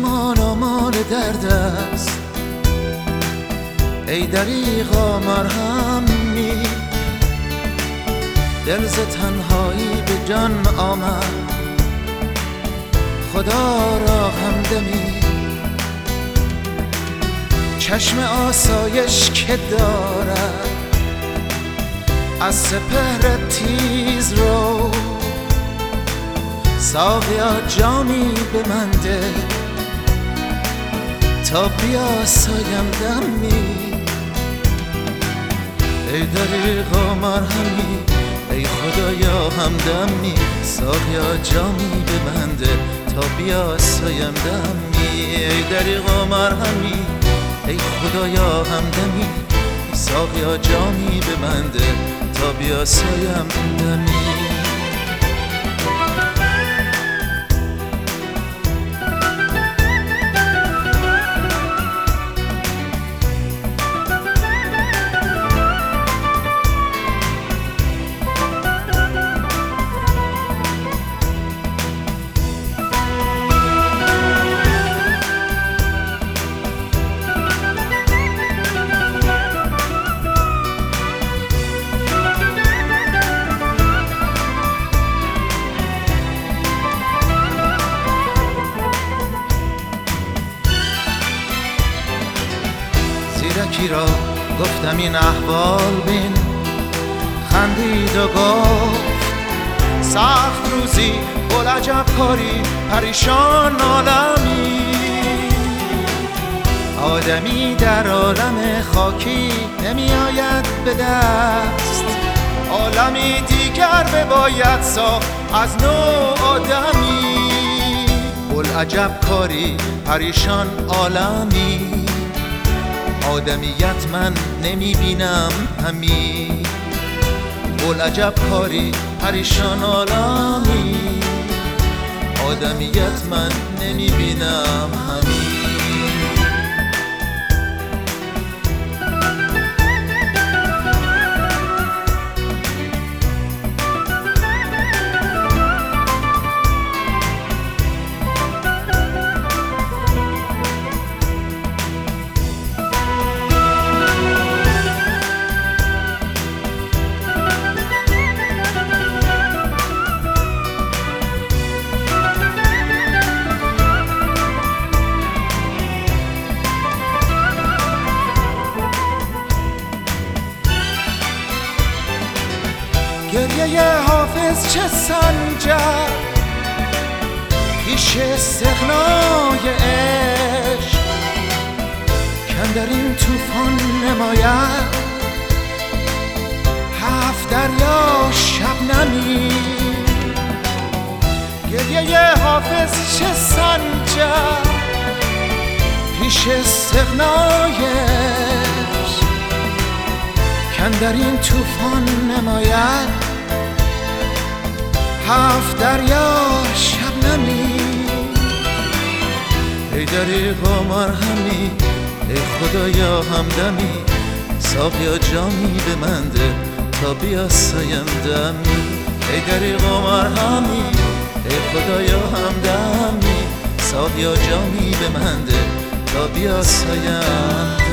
زمان آمال درد است، ای دریغا مرهمی. دل ز تنهایی به جان آمد، خدا را همدمی. چشم آسایش که دارد از سپهر تیز رو، ساقیا جامی به من ده تا بیاسایم دمی. ای دریغا مرهمی، ای خدایا همدمی. ساقیا جامی به من ده تا بیاسایم دمی. ای دریغا مرهمی، ای خدایا همدمی. ساقیا جامی به من ده تا بیاسایم دمی. زیرکی را گفتم این احوال بین، خندید و گفت سخت روزی بلعجب کاری پریشان عالمی. آدمی در عالم خاکی نمی آید به دست، عالمی دیگر بباید ساخت از نو آدمی. بلعجب کاری پریشان عالمی، آدمیت من نمی بینم همی. بلعجب کاری پریشان عالمی، آدمیت من نمی بینم همی. گریه حافظ چه سنجد پیش استغنای عشق، کاندر این طوفان نماید هفت دریا شبنمی. گریه حافظ چه سنجد پیش استغنای عشق، کاندر این طوفان نماید هفت دریا شبنمی. ای دریغا مرهمی، ای خدایا همدمی. ساقیا جامی به من ده تا بیاسایم دمی. ای دریغا مرهمی، ای خدایا همدمی. ساقیا جامی به من ده تا بیاسایم